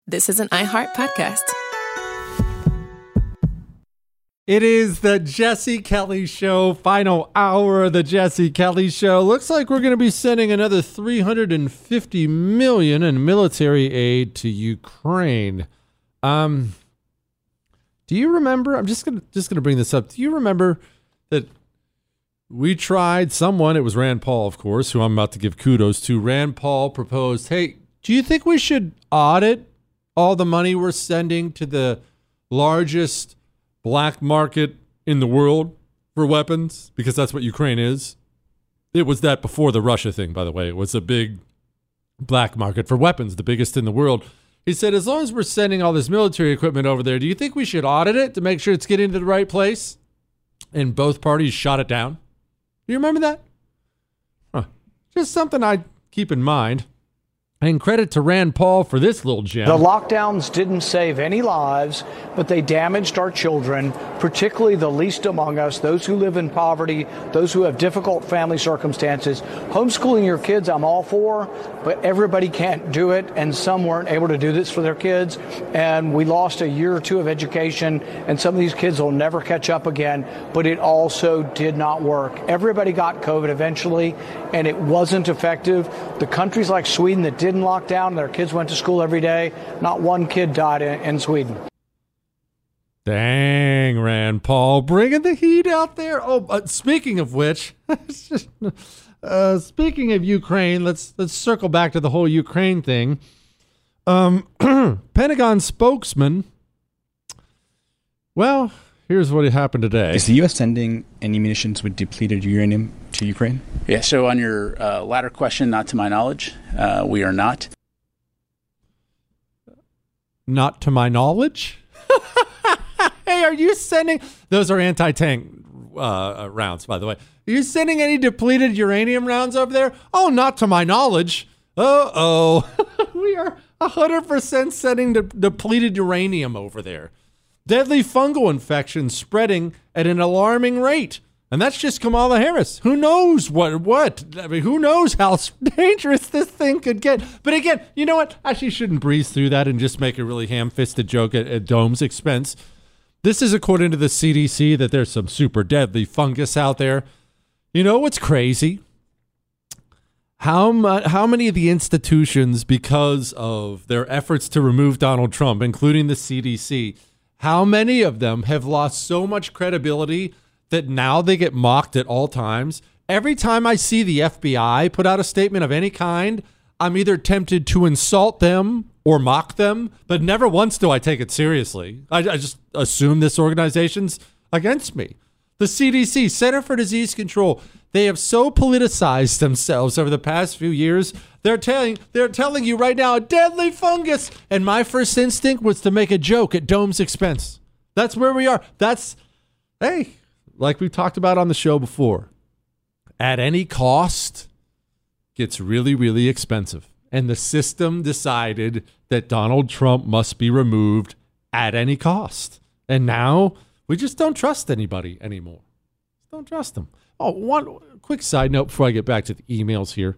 This is an iHeart podcast. It is the Jesse Kelly Show, final hour of the Jesse Kelly Show. Looks like we're going to be sending another $350 million in military aid to Ukraine. Do you remember? I'm just gonna bring this up. Do you remember that we tried? Someone, it was Rand Paul, of course, who I'm about to give kudos to. Rand Paul proposed, hey, do you think we should audit all the money we're sending to the largest black market in the world for weapons? Because that's what Ukraine is. It was that before the Russia thing, by the way. It was a big black market for weapons, the biggest in the world. He said, as long as we're sending all this military equipment over there, do you think we should audit it to make sure it's getting to the right place? And both parties shot it down. Do you remember that? Just something I keep in mind. And credit to Rand Paul for this little gem. The lockdowns didn't save any lives, but they damaged our children, particularly the least among us, those who live in poverty, those who have difficult family circumstances. Homeschooling your kids, I'm all for, but everybody can't do it, and some weren't able to do this for their kids. And we lost a year or two of education, and some of these kids will never catch up again, but it also did not work. Everybody got COVID eventually, and it wasn't effective. The countries like Sweden that didn't lock down, their kids went to school every day. Not one kid died in Sweden. Dang, Rand Paul, bringing the heat out there. Oh, speaking of which, speaking of Ukraine, let's circle back to the whole Ukraine thing. Pentagon spokesman. Well, here's what happened today. Is the U.S. sending any munitions with depleted uranium to Ukraine? Yeah, so on your latter question, not to my knowledge, we are not. Not to my knowledge? Hey, are you sending... Those are anti-tank rounds, by the way. Are you sending any depleted uranium rounds over there? Oh, not to my knowledge. Uh-oh. We are 100% sending depleted uranium over there. Deadly fungal infections spreading at an alarming rate. And that's just Kamala Harris. Who knows what? I mean, who knows how dangerous this thing could get? But again, you know what? I actually shouldn't breeze through that and just make a really ham-fisted joke at Dome's expense. This is according to the CDC that there's some super deadly fungus out there. You know what's crazy? How many of the institutions, because of their efforts to remove Donald Trump, including the CDC, how many of them have lost so much credibility that now they get mocked at all times? Every time I see the FBI put out a statement of any kind, I'm either tempted to insult them or mock them, but never once do I take it seriously. I just assume this organization's against me. The CDC, Center for Disease Control, they have so politicized themselves over the past few years. They're telling you right now, deadly fungus. And my first instinct was to make a joke at Dome's expense. That's where we are. Hey, like we talked about on the show before, at any cost gets really, really expensive. And the system decided that Donald Trump must be removed at any cost. And now we just don't trust anybody anymore. Don't trust them. Oh, one quick side note before I get back to the emails here.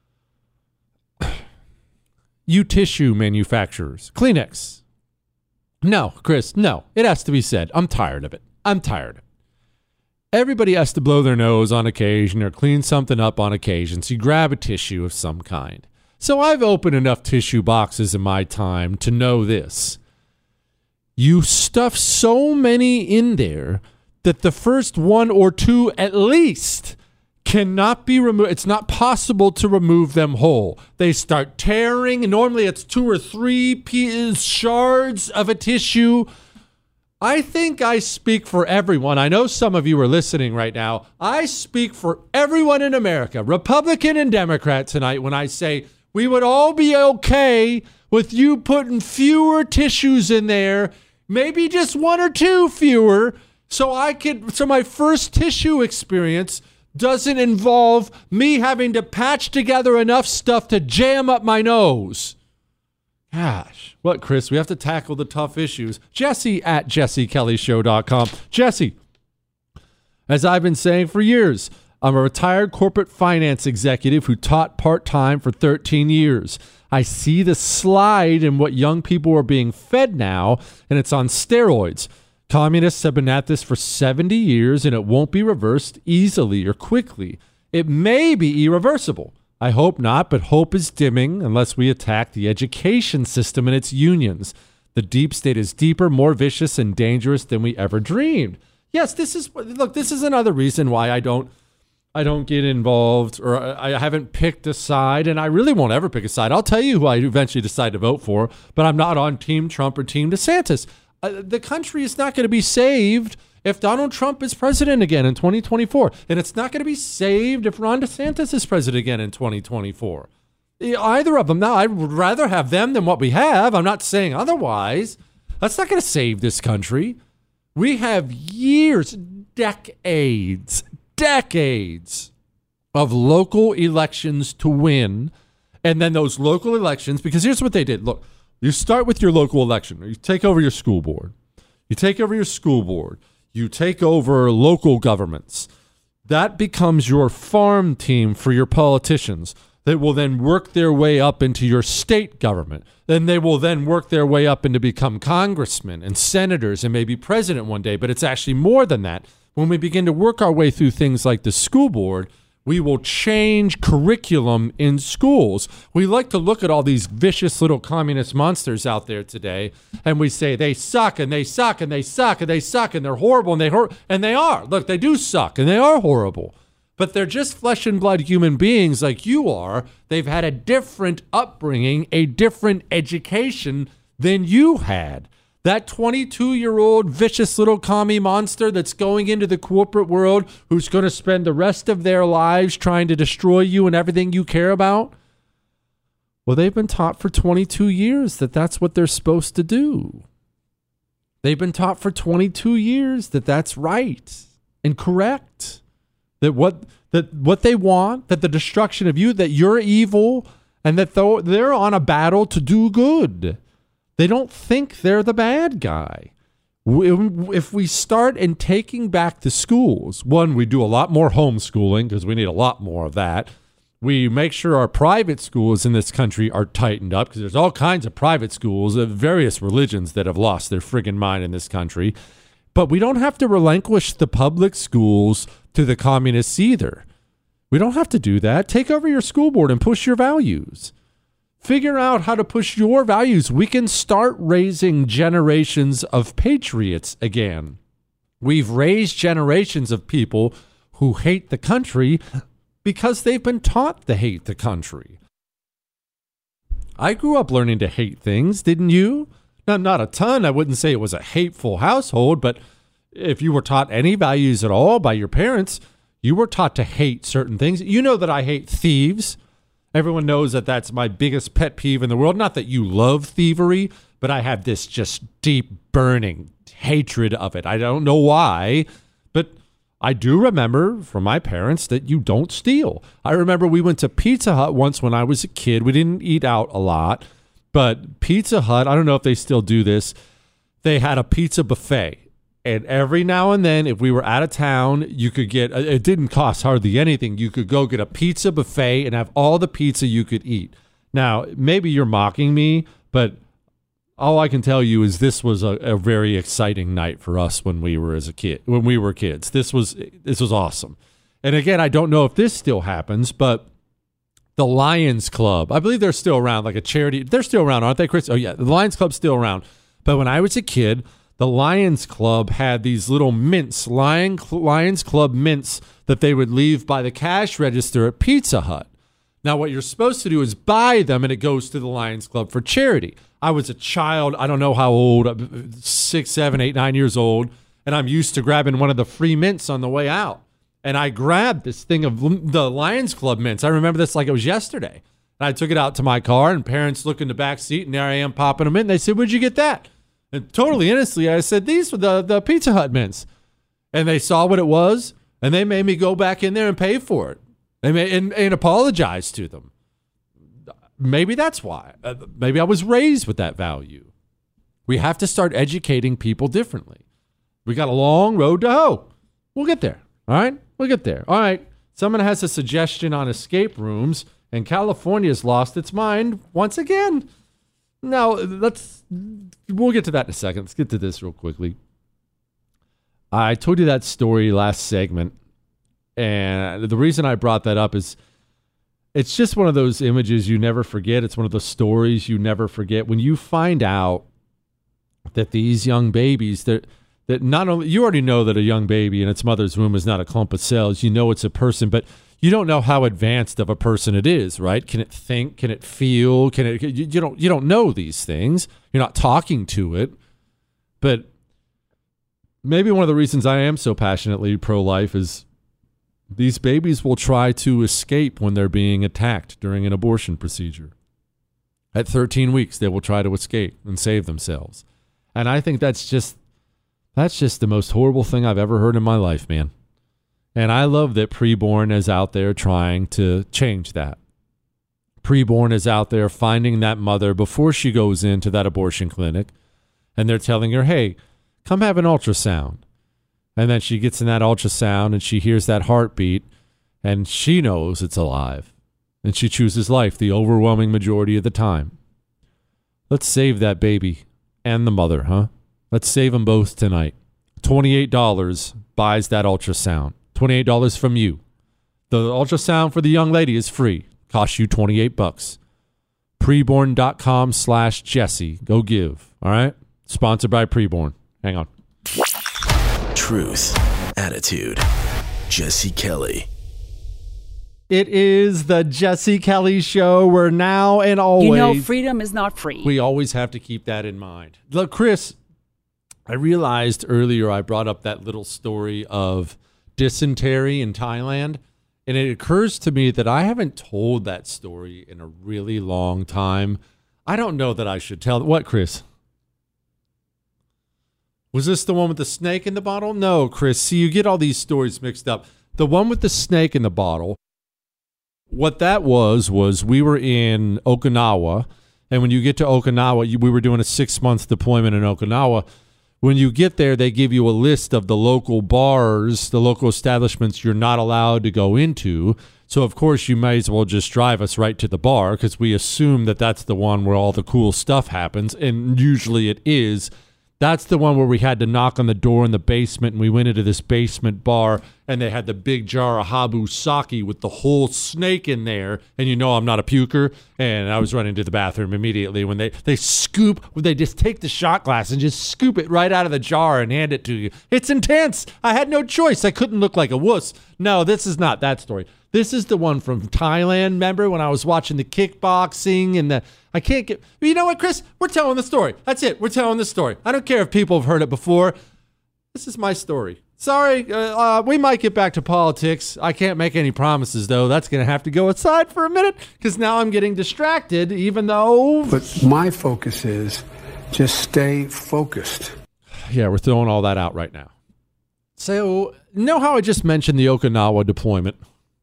You tissue manufacturers, Kleenex. No, Chris, no. It has to be said. I'm tired of it. Everybody has to blow their nose on occasion or clean something up on occasion, so you grab a tissue of some kind. So I've opened enough tissue boxes in my time to know this. You stuff so many in there that the first one or two at least cannot be removed. It's not possible to remove them whole. They start tearing, and normally it's 2 or 3 shards of a tissue. I think I speak for everyone. I know some of you are listening right now. I speak for everyone in America, Republican and Democrat tonight, when I say we would all be okay with you putting fewer tissues in there, maybe just 1 or 2 fewer, so my first tissue experience doesn't involve me having to patch together enough stuff to jam up my nose. Gosh, what, Chris? We have to tackle the tough issues. Jesse at jessekellyshow.com. Jesse, as I've been saying for years, I'm a retired corporate finance executive who taught part-time for 13 years. I see the slide in what young people are being fed now, and it's on steroids. Communists have been at this for 70 years, and it won't be reversed easily or quickly. It may be irreversible. I hope not, but hope is dimming unless we attack the education system and its unions. The deep state is deeper, more vicious, and dangerous than we ever dreamed. Yes, this is another reason why I don't get involved, or I haven't picked a side, and I really won't ever pick a side. I'll tell you who I eventually decide to vote for, but I'm not on Team Trump or Team DeSantis. The country is not going to be saved if Donald Trump is president again in 2024, and it's not going to be saved if Ron DeSantis is president again in 2024. Either of them. Now, I would rather have them than what we have. I'm not saying otherwise. That's not going to save this country. We have years, decades of local elections to win. And then those local elections, because here's what they did. Look, you start with your local election. You take over your school board. You take over local governments. That becomes your farm team for your politicians. They will then work their way up into your state government. Then they will then work their way up into become congressmen and senators and maybe president one day. But it's actually more than that. When we begin to work our way through things like the school board, we will change curriculum in schools. We like to look at all these vicious little communist monsters out there today, and we say they suck and they suck and they suck and they suck and they're horrible and they are. Look, they do suck and they are horrible. But they're just flesh and blood human beings like you are. They've had a different upbringing, a different education than you had. That 22-year-old vicious little commie monster that's going into the corporate world, who's going to spend the rest of their lives trying to destroy you and everything you care about. Well, they've been taught for 22 years that that's what they're supposed to do. They've been taught for 22 years that that's right and correct. That what they want, that the destruction of you, that you're evil, and that they're on a battle to do good. They don't think they're the bad guy. If we start in taking back the schools, one, we do a lot more homeschooling because we need a lot more of that. We make sure our private schools in this country are tightened up because there's all kinds of private schools of various religions that have lost their friggin' mind in this country. But we don't have to relinquish the public schools to the communists either. We don't have to do that. Take over your school board and push your values. Figure out how to push your values. We can start raising generations of patriots again. We've raised generations of people who hate the country because they've been taught to hate the country. I grew up learning to hate things, didn't you? Now, not a ton. I wouldn't say it was a hateful household, but if you were taught any values at all by your parents, you were taught to hate certain things. You know that I hate thieves. Everyone knows that that's my biggest pet peeve in the world. Not that you love thievery, but I have this just deep burning hatred of it. I don't know why, but I do remember from my parents that you don't steal. I remember we went to Pizza Hut once when I was a kid. We didn't eat out a lot, but Pizza Hut, I don't know if they still do this, they had a pizza buffet. And every now and then, if we were out of town, you could get, it didn't cost hardly anything. You could go get a pizza buffet and have all the pizza you could eat. Now, maybe you're mocking me, but all I can tell you is this was a very exciting night for us when we were kids. This was awesome. And again, I don't know if this still happens, but the Lions Club, I believe they're still around, like a charity. They're still around, aren't they, Chris? Oh, yeah, the Lions Club's still around. But when I was a kid, the Lions Club had these little mints, Lions Club mints that they would leave by the cash register at Pizza Hut. Now, what you're supposed to do is buy them, and it goes to the Lions Club for charity. I was a child. I don't know how old, 6, 7, 8, 9 years old, and I'm used to grabbing one of the free mints on the way out. And I grabbed this thing of the Lions Club mints. I remember this like it was yesterday. And I took it out to my car, and parents look in the back seat, and there I am popping them in. They said, "Where'd you get that?" And totally innocently, I said, "These were the Pizza Hut mints." And they saw what it was, and they made me go back in there and pay for it. They made and apologize to them. Maybe that's why. Maybe I was raised with that value. We have to start educating people differently. We got a long road to hoe. We'll get there. All right? We'll get there. All right. Someone has a suggestion on escape rooms, and California's lost its mind once again. Now, we'll get to that in a second. Let's get to this real quickly. I told you that story last segment, and the reason I brought that up is it's just one of those images you never forget. It's one of those stories you never forget. When you find out that these young babies, that not only, you already know that a young baby in its mother's womb is not a clump of cells. You know it's a person, but you don't know how advanced of a person it is, right? Can it think? Can it feel? You don't know these things. You're not talking to it. But maybe one of the reasons I am so passionately pro-life is these babies will try to escape when they're being attacked during an abortion procedure. At 13 weeks, they will try to escape and save themselves. And I think that's just the most horrible thing I've ever heard in my life, man. And I love that Preborn is out there trying to change that. Preborn is out there finding that mother before she goes into that abortion clinic, and they're telling her, hey, come have an ultrasound. And then she gets in that ultrasound and she hears that heartbeat, and she knows it's alive. And she chooses life the overwhelming majority of the time. Let's save that baby and the mother, huh? Let's save them both tonight. $28 buys that ultrasound. $28 from you. The ultrasound for the young lady is free. Costs you $28. Preborn.com/Jesse. Go give. All right? Sponsored by Preborn. Hang on. Truth. Attitude. Jesse Kelly. It is the Jesse Kelly Show. We're now and always. You know, freedom is not free. We always have to keep that in mind. Look, Chris, I realized earlier I brought up that little story of dysentery in Thailand, and it occurs to me that I haven't told that story in a really long time. I don't know that I should tell. What, Chris? Was this the one with the snake in the bottle? No, Chris. See, you get all these stories mixed up. The one with the snake in the bottle, what that was we were in Okinawa, and when you get to Okinawa, we were doing a 6-month deployment in Okinawa. When you get there, they give you a list of the local bars, the local establishments you're not allowed to go into. So, of course, you might as well just drive us right to the bar because we assume that that's the one where all the cool stuff happens, and usually it is. That's the one where we had to knock on the door in the basement, and we went into this basement bar, and they had the big jar of Habu sake with the whole snake in there. And you know I'm not a puker, and I was running to the bathroom immediately when they just take the shot glass and just scoop it right out of the jar and hand it to you. It's intense. I had no choice. I couldn't look like a wuss. No, this is not that story. This is the one from Thailand. Remember when I was watching the kickboxing and I can't get, you know what, Chris? We're telling the story. That's it. We're telling the story. I don't care if people have heard it before. This is my story. Sorry, we might get back to politics. I can't make any promises, though. That's going to have to go aside for a minute because now I'm getting distracted, even though... But my focus is just stay focused. Yeah, we're throwing all that out right now. So, you know how I just mentioned the Okinawa deployment?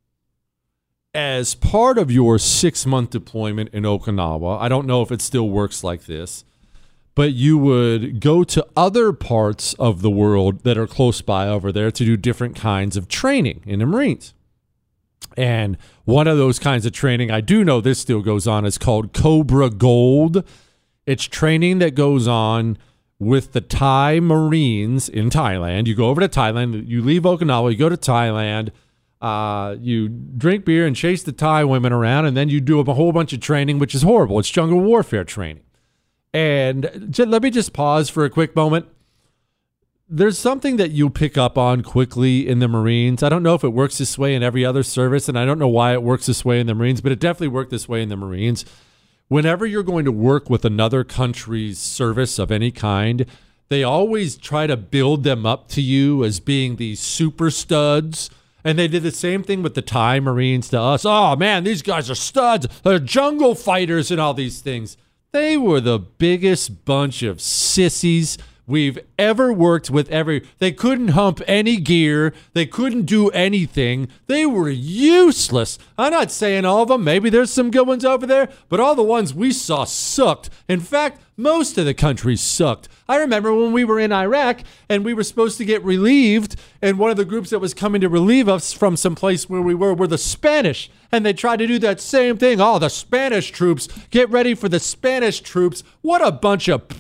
As part of your 6-month deployment in Okinawa, I don't know if it still works like this, but you would go to other parts of the world that are close by over there to do different kinds of training in the Marines. And one of those kinds of training, I do know this still goes on, is called Cobra Gold. It's training that goes on with the Thai Marines in Thailand. You go over to Thailand, you leave Okinawa, you go to Thailand, you drink beer and chase the Thai women around, and then you do a whole bunch of training, which is horrible. It's jungle warfare training. And let me just pause for a quick moment. There's something that you pick up on quickly in the Marines. I don't know if it works this way in every other service, and I don't know why it works this way in the Marines, but it definitely worked this way in the Marines. Whenever you're going to work with another country's service of any kind, they always try to build them up to you as being these super studs. And they did the same thing with the Thai Marines to us. Oh, man, these guys are studs. They're jungle fighters and all these things. They were the biggest bunch of sissies we've ever worked with. They couldn't hump any gear. They couldn't do anything. They were useless. I'm not saying all of them. Maybe there's some good ones over there, but all the ones we saw sucked. In fact, most of the country sucked. I remember when we were in Iraq and we were supposed to get relieved, and one of the groups that was coming to relieve us from some place where we were the Spanish, and they tried to do that same thing. Oh, the Spanish troops, get ready for the Spanish troops. What a bunch of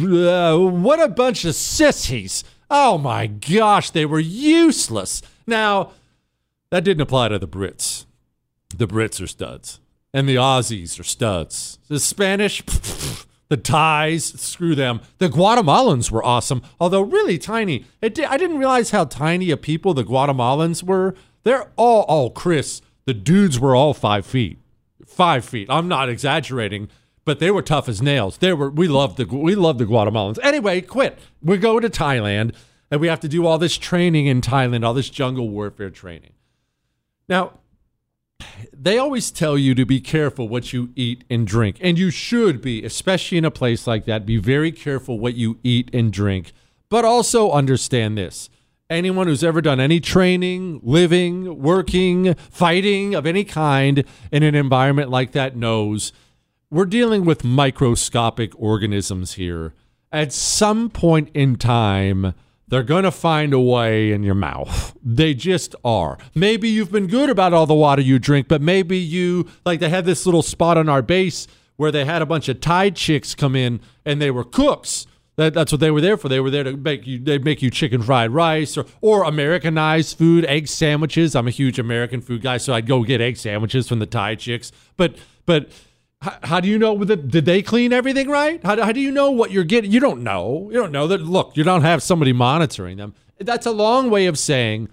sissies. Oh my gosh, they were useless. Now, that didn't apply to the Brits. The Brits are studs, and the Aussies are studs. The Spanish, the Thais, screw them. The Guatemalans were awesome, although really tiny. I didn't realize how tiny a people the Guatemalans were. They're all, Chris, the dudes were all 5 feet. 5 feet. I'm not exaggerating, but they were tough as nails. We loved the Guatemalans. Anyway, quit. We go to Thailand, and we have to do all this training in Thailand, all this jungle warfare training. Now, they always tell you to be careful what you eat and drink, and you should be, especially in a place like that. Be very careful what you eat and drink, but also understand this. Anyone who's ever done any training, living, working, fighting of any kind in an environment like that knows we're dealing with microscopic organisms here. At some point in time, they're going to find a way in your mouth. They just are. Maybe you've been good about all the water you drink, but maybe they had this little spot on our base where they had a bunch of Thai chicks come in and they were cooks. That's what they were there for. They were there to make you chicken fried rice or Americanized food, egg sandwiches. I'm a huge American food guy, so I'd go get egg sandwiches from the Thai chicks. But how do you know did they clean everything right? How do you know what you're getting? You don't know. You don't know that. Look, you don't have somebody monitoring them. That's a long way of saying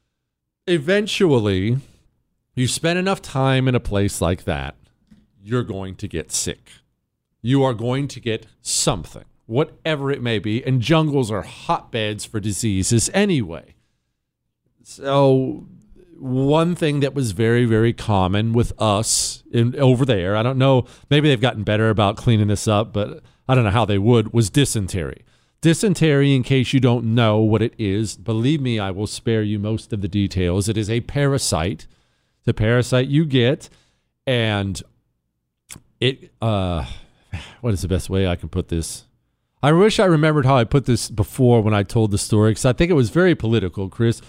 eventually you spend enough time in a place like that, you're going to get sick. You are going to get something, whatever it may be, and jungles are hotbeds for diseases anyway. So one thing that was very, very common with us over there, I don't know, maybe they've gotten better about cleaning this up, but I don't know how they would, was dysentery. Dysentery, in case you don't know what it is, believe me, I will spare you most of the details. It is a parasite. It's a parasite you get, and it, what is the best way I can put this? I wish I remembered how I put this before when I told the story, because I think it was very political, Chris.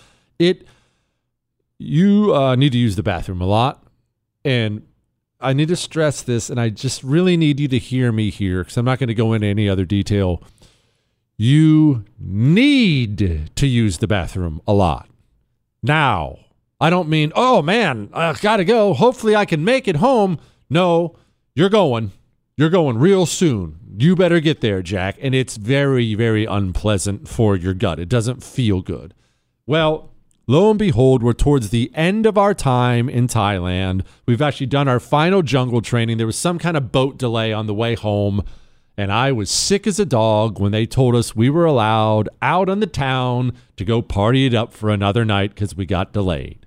You need to use the bathroom a lot, and I need to stress this, and I just really need you to hear me here, because I'm not going to go into any other detail. You need to use the bathroom a lot. Now, I don't mean, oh man, I gotta go. Hopefully I can make it home. No, you're going. You're going real soon. You better get there, Jack. And it's very, very unpleasant for your gut. It doesn't feel good. Well, lo and behold, we're towards the end of our time in Thailand. We've actually done our final jungle training. There was some kind of boat delay on the way home, and I was sick as a dog when they told us we were allowed out on the town to go party it up for another night because we got delayed.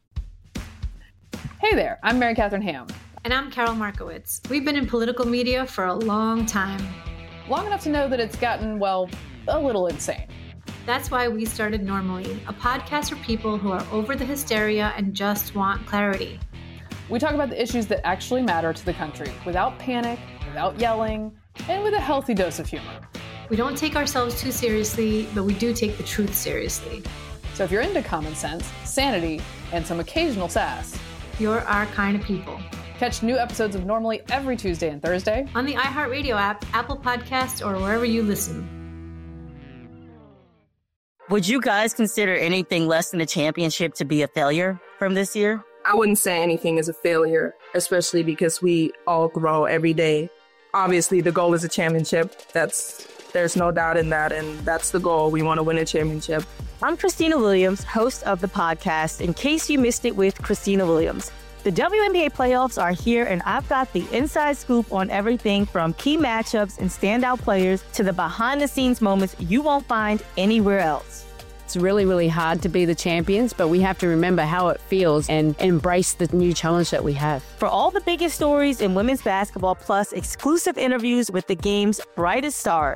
Hey there, I'm Mary Catherine Ham. And I'm Carol Markowitz. We've been in political media for a long time. Long enough to know that it's gotten, well, a little insane. That's why we started Normally, a podcast for people who are over the hysteria and just want clarity. We talk about the issues that actually matter to the country, without panic, without yelling, and with a healthy dose of humor. We don't take ourselves too seriously, but we do take the truth seriously. So if you're into common sense, sanity, and some occasional sass, you're our kind of people. Catch new episodes of Normally every Tuesday and Thursday on the iHeartRadio app, Apple Podcasts, or wherever you listen. Would you guys consider anything less than a championship to be a failure from this year? I wouldn't say anything is a failure, especially because we all grow every day. Obviously, the goal is a championship. There's no doubt in that, and that's the goal. We want to win a championship. I'm Christina Williams, host of the podcast, In Case You Missed It with Christina Williams. The WNBA playoffs are here, and I've got the inside scoop on everything from key matchups and standout players to the behind-the-scenes moments you won't find anywhere else. It's really, really hard to be the champions, but we have to remember how it feels and embrace the new challenge that we have. For all the biggest stories in women's basketball, plus exclusive interviews with the game's brightest stars,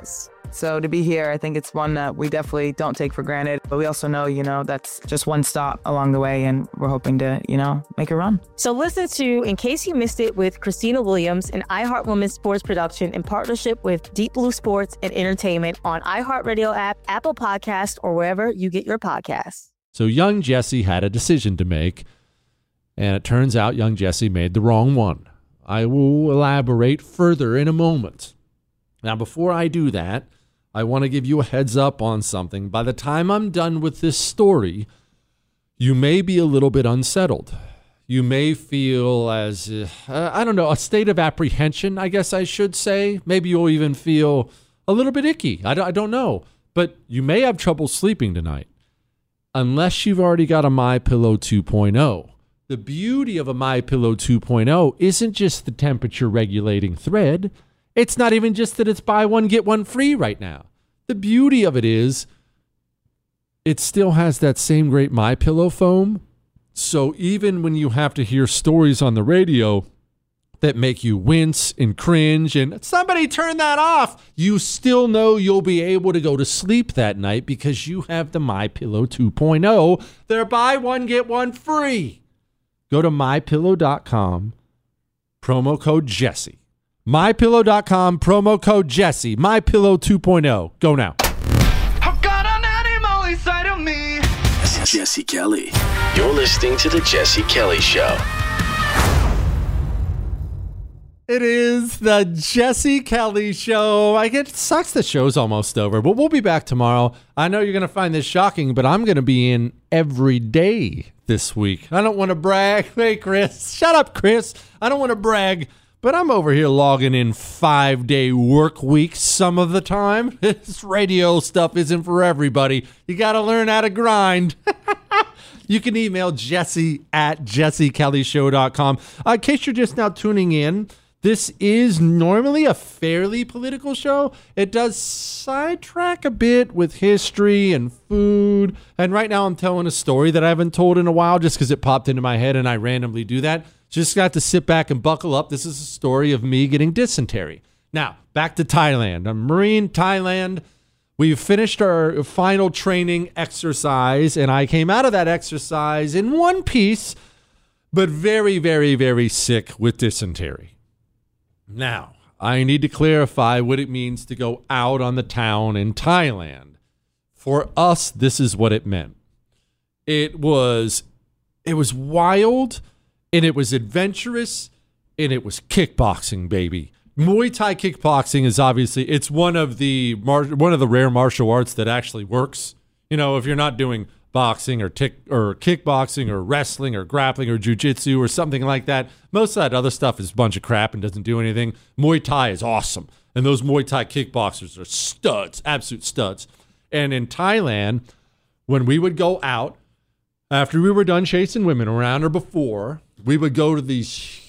So to be here, I think it's one that we definitely don't take for granted. But we also know, that's just one stop along the way, and we're hoping to, make a run. So listen to In Case You Missed It with Christina Williams, an iHeart Women's sports production in partnership with Deep Blue Sports and Entertainment on iHeartRadio app, Apple Podcasts, or wherever you get your podcasts. So young Jesse had a decision to make, and it turns out young Jesse made the wrong one. I will elaborate further in a moment. Now, before I do that, I want to give you a heads up on something. By the time I'm done with this story, you may be a little bit unsettled. You may feel as, a state of apprehension, I guess I should say. Maybe you'll even feel a little bit icky. I don't know. But you may have trouble sleeping tonight, unless you've already got a MyPillow 2.0. The beauty of a MyPillow 2.0 isn't just the temperature regulating thread. It's not even just that it's buy one, get one free right now. The beauty of it is it still has that same great MyPillow foam. So even when you have to hear stories on the radio that make you wince and cringe and somebody turn that off, you still know you'll be able to go to sleep that night because you have the MyPillow 2.0. They're buy one, get one free. Go to MyPillow.com, promo code Jesse. MyPillow.com, promo code Jesse. MyPillow 2.0. Go now. I've got an animal inside of me. This is Jesse Kelly. You're listening to The Jesse Kelly Show. It is The Jesse Kelly Show. It sucks the show's almost over, but we'll be back tomorrow. I know you're going to find this shocking, but I'm going to be in every day this week. I don't want to brag. Hey, Chris. Shut up, Chris. I don't want to brag. But I'm over here logging in 5-day work weeks some of the time. This radio stuff isn't for everybody. You got to learn how to grind. You can email Jesse at jessekellyshow.com. In case you're just now tuning in, this is normally a fairly political show. It does sidetrack a bit with history and food. And right now I'm telling a story that I haven't told in a while just because it popped into my head and I randomly do that. Just got to sit back and buckle up. This is a story of me getting dysentery. Now, back to Thailand. I'm Marine, Thailand. We've finished our final training exercise, and I came out of that exercise in one piece, but very, very, very sick with dysentery. Now, I need to clarify what it means to go out on the town in Thailand. For us, this is what it meant. It was wild, and it was adventurous, and it was kickboxing, baby. Muay Thai kickboxing is obviously, it's one of the rare martial arts that actually works. If you're not doing boxing or kickboxing or wrestling or grappling or jiu-jitsu or something like that, most of that other stuff is a bunch of crap and doesn't do anything. Muay Thai is awesome. And those Muay Thai kickboxers are studs, absolute studs. And in Thailand, when we would go out, after we were done chasing women around or before, we would go to these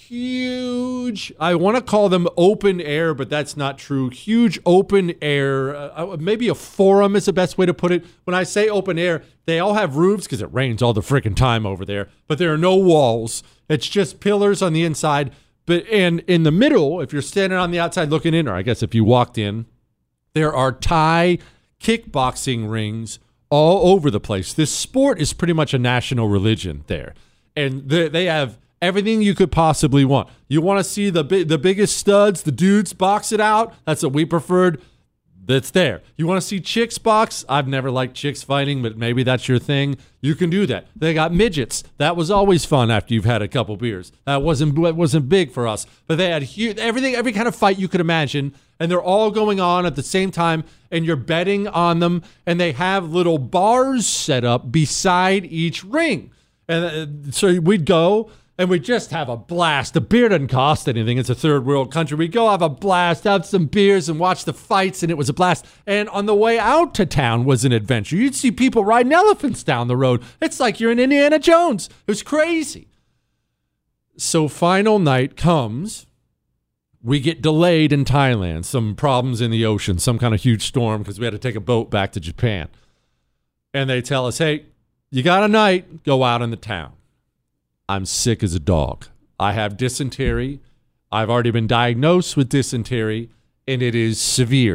huge, I want to call them open air, but that's not true. Huge open air, maybe a forum is the best way to put it. When I say open air, they all have roofs because it rains all the freaking time over there, but there are no walls. It's just pillars on the inside. And in the middle, if you're standing on the outside looking in, or I guess if you walked in, there are Thai kickboxing rings all over the place. This sport is pretty much a national religion there. And they have everything you could possibly want. You want to see the biggest studs, the dudes box it out? That's what we preferred. That's there. You want to see chicks box? I've never liked chicks fighting, but maybe that's your thing. You can do that. They got midgets. That was always fun after you've had a couple beers. That wasn't big for us. But they had huge, every kind of fight you could imagine, and they're all going on at the same time, and you're betting on them, and they have little bars set up beside each ring. And so we'd go, and we just have a blast. The beer doesn't cost anything. It's a third world country. We go have a blast, have some beers, and watch the fights, and it was a blast. And on the way out to town was an adventure. You'd see people riding elephants down the road. It's like you're in Indiana Jones. It was crazy. So final night comes. We get delayed in Thailand. Some problems in the ocean, some kind of huge storm because we had to take a boat back to Japan. And they tell us, hey, you got a night, go out in the town. I'm sick as a dog. I have dysentery. I've already been diagnosed with dysentery, and it is severe.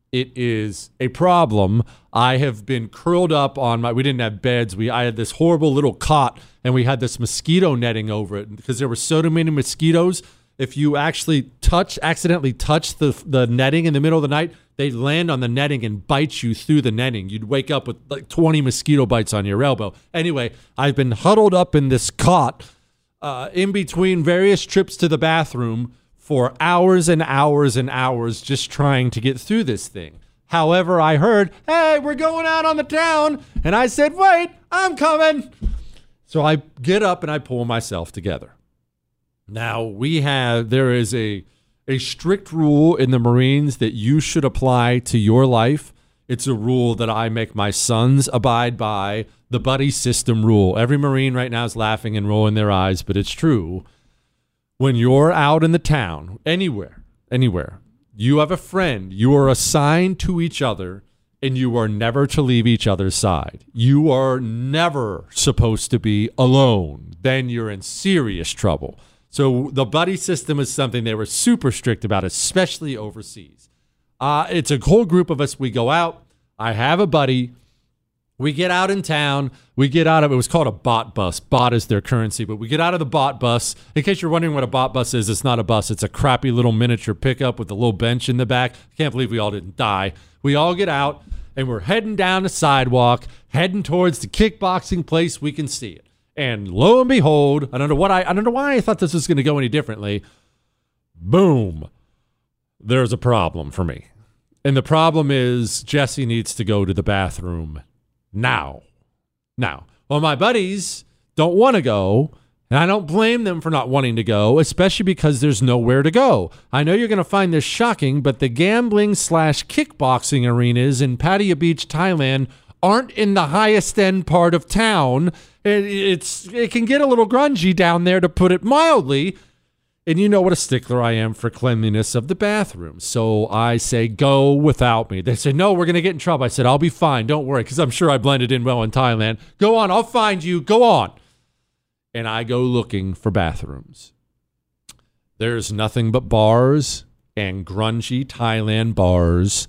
It is a problem. I have been curled up on we didn't have beds. I had this horrible little cot, and we had this mosquito netting over it because there were so many mosquitoes. If you actually accidentally touch the netting in the middle of the night, they land on the netting and bite you through the netting. You'd wake up with like 20 mosquito bites on your elbow. Anyway, I've been huddled up in this cot in between various trips to the bathroom for hours and hours and hours just trying to get through this thing. However, I heard, hey, we're going out on the town. And I said, wait, I'm coming. So I get up and I pull myself together. Now, there is a strict rule in the Marines that you should apply to your life. It's a rule that I make my sons abide by, the buddy system rule. Every Marine right now is laughing and rolling their eyes, but it's true. When you're out in the town, anywhere, you have a friend, you are assigned to each other, and you are never to leave each other's side. You are never supposed to be alone. Then you're in serious trouble. So the buddy system is something they were super strict about, especially overseas. It's a whole group of us. We go out. I have a buddy. We get out in town. It was called a bot bus. Bot is their currency, but we get out of the bot bus. In case you're wondering what a bot bus is, it's not a bus. It's a crappy little miniature pickup with a little bench in the back. I can't believe we all didn't die. We all get out, and we're heading down the sidewalk, heading towards the kickboxing place we can see it. And lo and behold, I don't know why I thought this was going to go any differently. Boom. There's a problem for me. And the problem is Jesse needs to go to the bathroom now. Well, my buddies don't want to go, and I don't blame them for not wanting to go, especially because there's nowhere to go. I know you're going to find this shocking, but the gambling/kickboxing arenas in Pattaya Beach, Thailand, aren't in the highest end part of town. It can get a little grungy down there, to put it mildly. And you know what a stickler I am for cleanliness of the bathroom. So I say, go without me. They say, no, we're going to get in trouble. I said, I'll be fine. Don't worry, because I'm sure I blended in well in Thailand. Go on. I'll find you. Go on. And I go looking for bathrooms. There's nothing but bars and grungy Thailand bars.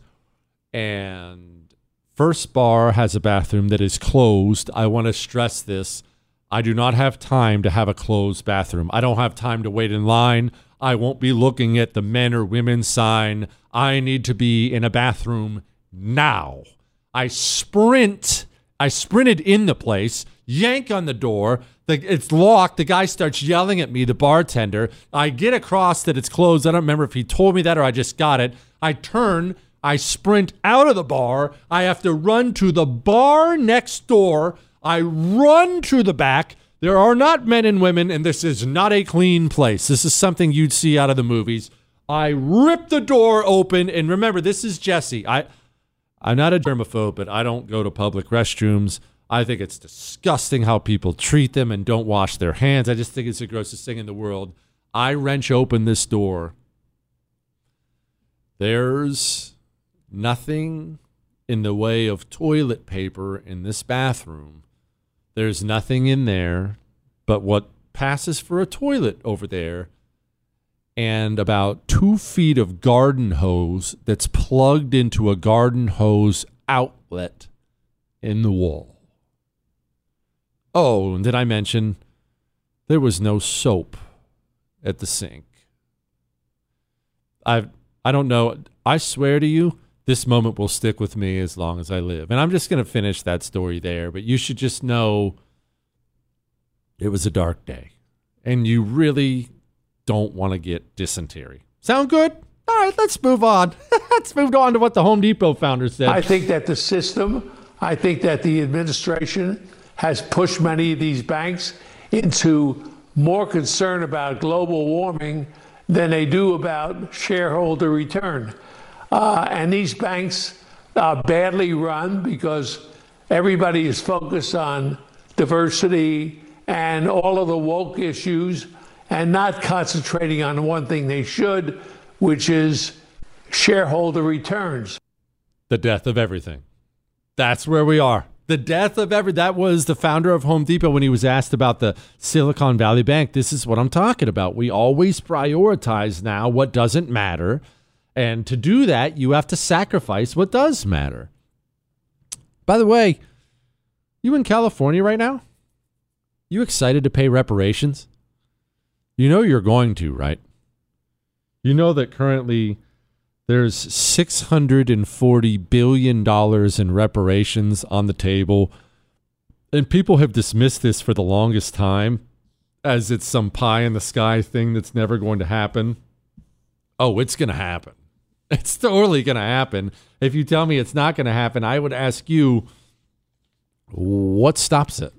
And first bar has a bathroom that is closed. I want to stress this. I do not have time to have a closed bathroom. I don't have time to wait in line. I won't be looking at the men or women sign. I need to be in a bathroom now. I sprinted in the place, yank on the door. It's locked. The guy starts yelling at me, the bartender. I get across that it's closed. I don't remember if he told me that or I just got it. I turn. I sprint out of the bar. I have to run to the bar next door. I run to the back. There are not men and women, and this is not a clean place. This is something you'd see out of the movies. I rip the door open, and remember, this is Jesse. I'm not a germaphobe, but I don't go to public restrooms. I think it's disgusting how people treat them and don't wash their hands. I just think it's the grossest thing in the world. I wrench open this door. There's nothing in the way of toilet paper in this bathroom. There's nothing in there but what passes for a toilet over there and about 2 feet of garden hose that's plugged into a garden hose outlet in the wall. Oh, and did I mention there was no soap at the sink? I don't know. I swear to you, this moment will stick with me as long as I live. And I'm just going to finish that story there. But you should just know it was a dark day. And you really don't want to get dysentery. Sound good? All right, let's move on. Let's move on to what the Home Depot founder said. I think that the administration has pushed many of these banks into more concern about global warming than they do about shareholder return. And these banks are badly run because everybody is focused on diversity and all of the woke issues and not concentrating on one thing they should, which is shareholder returns. The death of everything. That's where we are. The death of that was the founder of Home Depot when he was asked about the Silicon Valley Bank. This is what I'm talking about. We always prioritize now what doesn't matter. And to do that, you have to sacrifice what does matter. By the way, you in California right now? You excited to pay reparations? You know you're going to, right? You know that currently there's $640 billion in reparations on the table. And people have dismissed this for the longest time as it's some pie in the sky thing that's never going to happen. Oh, it's going to happen. It's totally going to happen. If you tell me it's not going to happen, I would ask you, what stops it?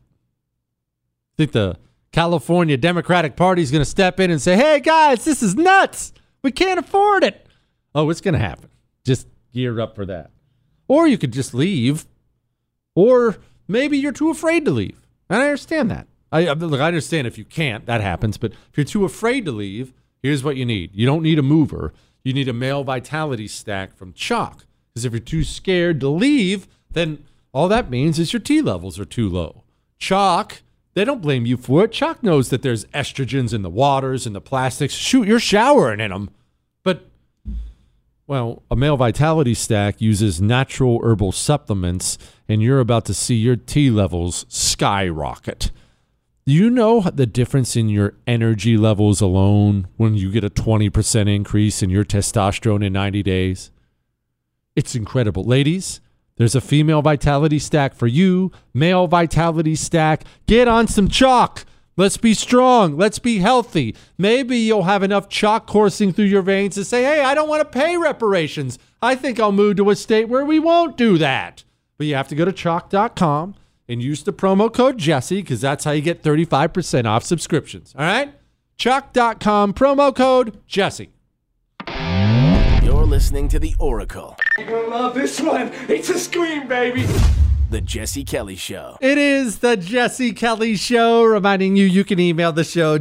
I think the California Democratic Party is going to step in and say, hey, guys, this is nuts. We can't afford it. Oh, it's going to happen. Just gear up for that. Or you could just leave. Or maybe you're too afraid to leave. And I understand that. I understand if you can't, that happens. But if you're too afraid to leave, here's what you need. You don't need a mover. You need a male vitality stack from Choq. Because if you're too scared to leave, then all that means is your T levels are too low. Choq, they don't blame you for it. Choq knows that there's estrogens in the waters and the plastics. Shoot, you're showering in them. But, well, a male vitality stack uses natural herbal supplements, and you're about to see your T levels skyrocket. You know the difference in your energy levels alone when you get a 20% increase in your testosterone in 90 days? It's incredible. Ladies, there's a female vitality stack for you. Male vitality stack. Get on some Choq. Let's be strong. Let's be healthy. Maybe you'll have enough Choq coursing through your veins to say, hey, I don't want to pay reparations. I think I'll move to a state where we won't do that. But you have to go to Choq.com and use the promo code Jesse, because that's how you get 35% off subscriptions. All right? Choq.com, promo code Jesse. You're listening to The Oracle. You're gonna love this one. It's a scream, baby. The Jesse Kelly Show. It is the Jesse Kelly Show, reminding you can email the show,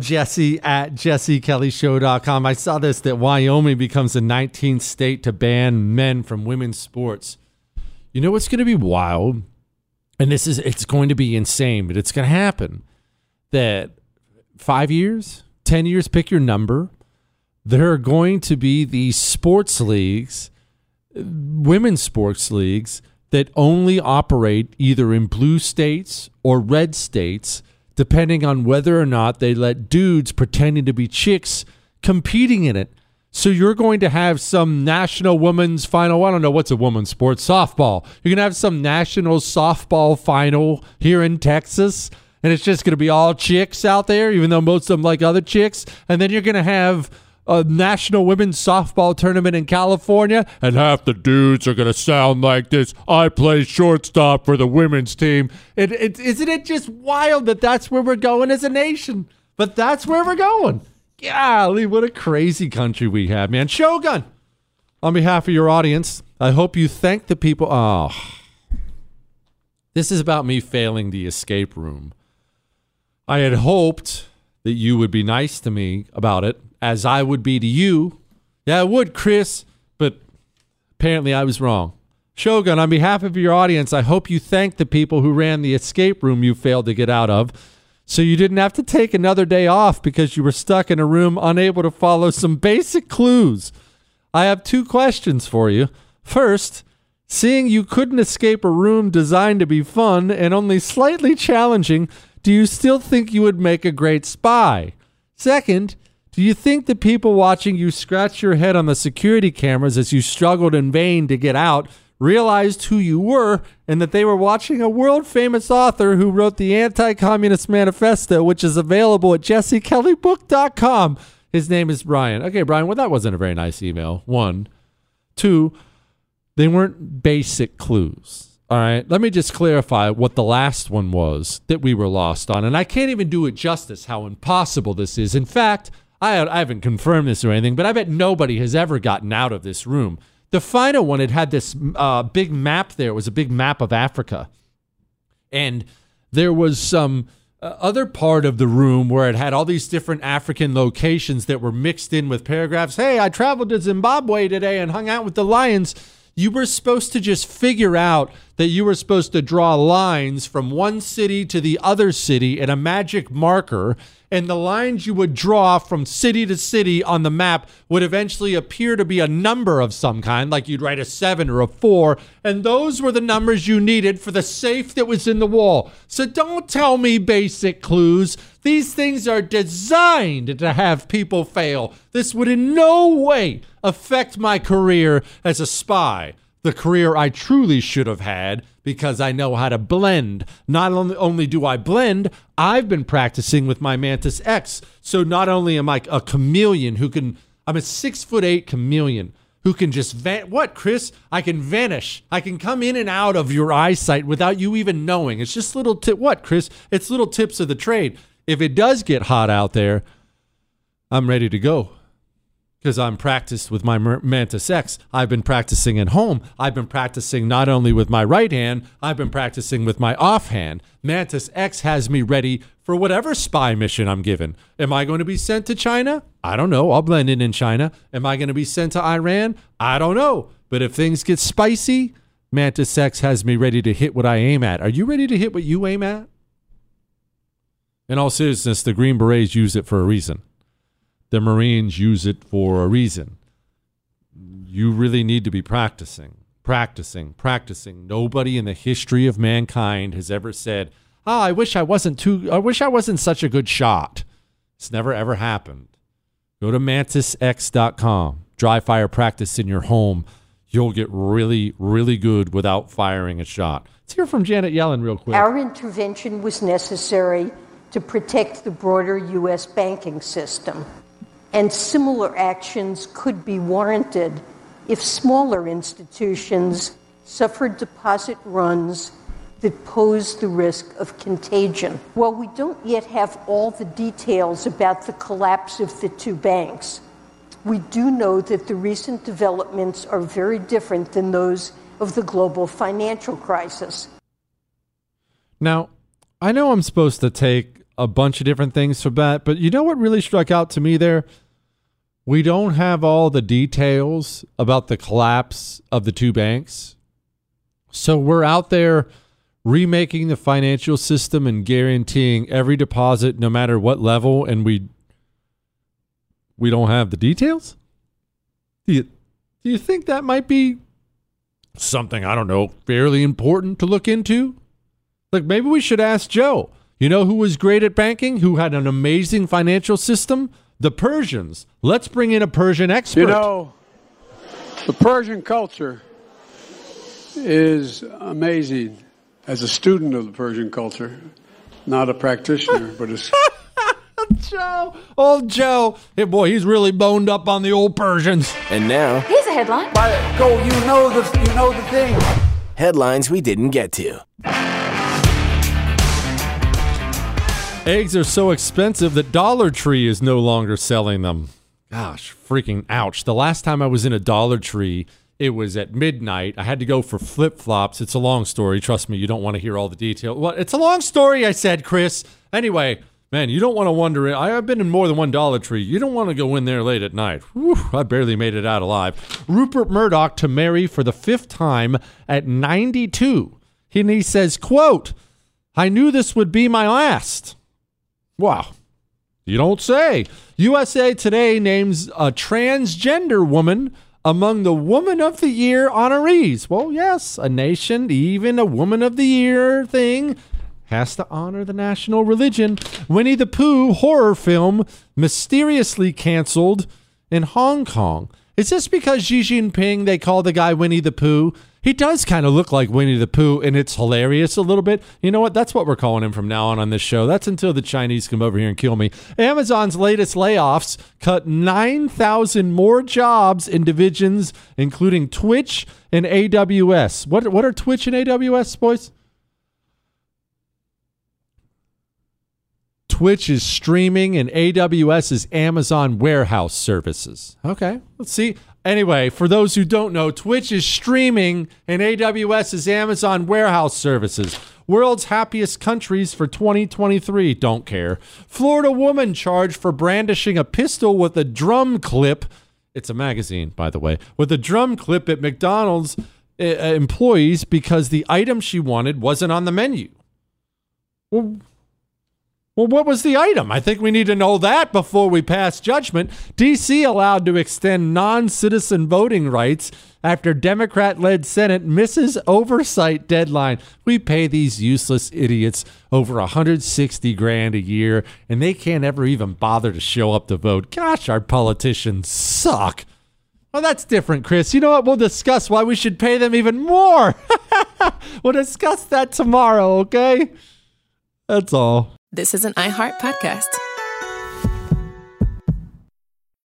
jesse@jessekellyshow.com. I saw this, that Wyoming becomes the 19th state to ban men from women's sports. You know what's going to be wild? And it's going to be insane, but it's going to happen. That 5 years, 10 years, pick your number, there are going to be these sports leagues, women's sports leagues, that only operate either in blue states or red states, depending on whether or not they let dudes pretending to be chicks competing in it. So you're going to have some national women's final. I don't know what's a women's sport, softball. You're going to have some national softball final here in Texas, and it's just going to be all chicks out there, even though most of them like other chicks. And then you're going to have a national women's softball tournament in California, and half the dudes are going to sound like this. I play shortstop for the women's team. Isn't it just wild that that's where we're going as a nation? But that's where we're going. Golly, what a crazy country we have, man. Shogun, on behalf of your audience, I hope you thank the people. Oh, this is about me failing the escape room. I had hoped that you would be nice to me about it, as I would be to you. Yeah, I would, Chris, but apparently I was wrong. Shogun, on behalf of your audience, I hope you thank the people who ran the escape room you failed to get out of, so you didn't have to take another day off because you were stuck in a room unable to follow some basic clues. I have 2 questions for you. First, seeing you couldn't escape a room designed to be fun and only slightly challenging, do you still think you would make a great spy? Second, do you think the people watching you scratch your head on the security cameras as you struggled in vain to get out realized who you were and that they were watching a world-famous author who wrote the Anti-Communist Manifesto, which is available at jessekellybook.com? His name is Brian. Okay, Brian, well, that wasn't a very nice email. 1. 2, they weren't basic clues. All right, let me just clarify what the last one was that we were lost on. And I can't even do it justice how impossible this is. In fact, I haven't confirmed this or anything, but I bet nobody has ever gotten out of this room. The final one, it had this big map there. It was a big map of Africa. And there was some other part of the room where it had all these different African locations that were mixed in with paragraphs. Hey, I traveled to Zimbabwe today and hung out with the lions. You were supposed to just figure out that you were supposed to draw lines from one city to the other city in a magic marker, and the lines you would draw from city to city on the map would eventually appear to be a number of some kind, like you'd write a 7 or a 4, and those were the numbers you needed for the safe that was in the wall. So don't tell me basic clues. These things are designed to have people fail. This would in no way affect my career as a spy, the career I truly should have had, because I know how to blend. Not only do I blend, I've been practicing with my Mantis X. So not only am I a chameleon I'm a 6'8" chameleon who can just what, Chris? I can vanish. I can come in and out of your eyesight without you even knowing. It's just little what, Chris? It's little tips of the trade. If it does get hot out there, I'm ready to go. Because I'm practiced with my Mantis X. I've been practicing at home. I've been practicing not only with my right hand, I've been practicing with my offhand. Mantis X has me ready for whatever spy mission I'm given. Am I going to be sent to China? I don't know. I'll blend in China. Am I going to be sent to Iran? I don't know. But if things get spicy, Mantis X has me ready to hit what I aim at. Are you ready to hit what you aim at? In all seriousness, the Green Berets use it for a reason. The Marines use it for a reason. You really need to be practicing. Nobody in the history of mankind has ever said, I wish I wasn't such a good shot. It's never, ever happened. Go to mantisx.com. Dry fire practice in your home. You'll get really, really good without firing a shot. Let's hear from Janet Yellen real quick. Our intervention was necessary to protect the broader U.S. banking system. And similar actions could be warranted if smaller institutions suffered deposit runs that pose the risk of contagion. While we don't yet have all the details about the collapse of the two banks, we do know that the recent developments are very different than those of the global financial crisis. Now, I know I'm supposed to take a bunch of different things from that, but you know what really struck out to me there? We don't have all the details about the collapse of the two banks. So we're out there remaking the financial system and guaranteeing every deposit no matter what level, and we don't have the details? Do you think that might be something, I don't know, fairly important to look into? Like, maybe we should ask Joe. You know who was great at banking? Who had an amazing financial system? The Persians. Let's bring in a Persian expert. You know, the Persian culture is amazing. As a student of the Persian culture, not a practitioner, but it's... Joe. Old Joe. Hey, boy, he's really boned up on the old Persians. And now... Here's a headline. Go, you know the thing. Headlines we didn't get to. Eggs are so expensive that Dollar Tree is no longer selling them. Gosh, freaking ouch. The last time I was in a Dollar Tree, it was at midnight. I had to go for flip-flops. It's a long story. Trust me, you don't want to hear all the details. Well, it's a long story, I said, Chris. Anyway, man, you don't want to wonder. I've been in more than one Dollar Tree. You don't want to go in there late at night. Whew, I barely made it out alive. Rupert Murdoch to marry for the 5th time at 92. He says, quote, I knew this would be my last. Wow. You don't say. USA Today names a transgender woman among the Woman of the Year honorees. Well, yes, a nation, even a Woman of the Year thing, has to honor the national religion. Winnie the Pooh horror film mysteriously canceled in Hong Kong. Is this because Xi Jinping, they call the guy Winnie the Pooh? He does kind of look like Winnie the Pooh, and it's hilarious a little bit. You know what? That's what we're calling him from now on this show. That's until the Chinese come over here and kill me. Amazon's latest layoffs cut 9,000 more jobs in divisions, including Twitch and AWS. What are Twitch and AWS, boys? Twitch is streaming, and AWS is Amazon Warehouse Services. Okay, let's see. Anyway, for those who don't know, Twitch is streaming and AWS is Amazon Warehouse Services. World's happiest countries for 2023. Don't care. Florida woman charged for brandishing a pistol with a drum clip. It's a magazine, by the way. With a drum clip at McDonald's employees because the item she wanted wasn't on the menu. Well, what was the item? I think we need to know that before we pass judgment. D.C. allowed to extend non-citizen voting rights after Democrat-led Senate misses oversight deadline. We pay these useless idiots over $160,000 a year, and they can't ever even bother to show up to vote. Gosh, our politicians suck. Well, that's different, Chris. You know what? We'll discuss why we should pay them even more. We'll discuss that tomorrow, okay? That's all. This is an iHeart podcast.